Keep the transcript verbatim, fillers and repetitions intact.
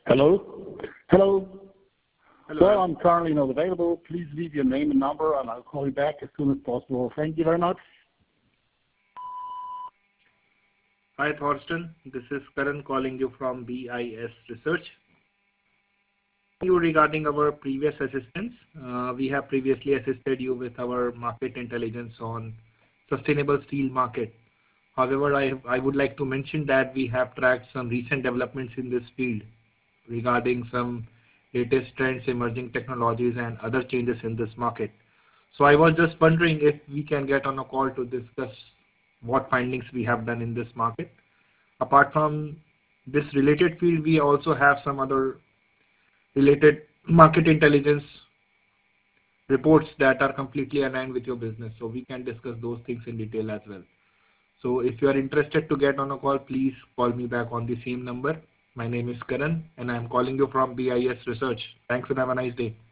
Hello? Hello? Hello. Well, I'm currently not available. Please leave your name and number, and I'll call you back as soon as possible. Thank you very much. Hi, Thorsten. This is Karan calling you from B I S Research. You regarding our previous assistance. Uh, we have previously assisted you with our market intelligence on sustainable steel market. However, I, I would like to mention that we have tracked some recent developments in this field regarding some latest trends, emerging technologies, and other changes in this market. So I was just wondering if we can get on a call to discuss what findings we have done in this market. Apart from this related field, we also have some other related market intelligence reports that are completely aligned with your business. So we can discuss those things in detail as well. So if you are interested to get on a call, please call me back on the same number. My name is Karan and I am calling you from B I S Research. Thanks and have a nice day.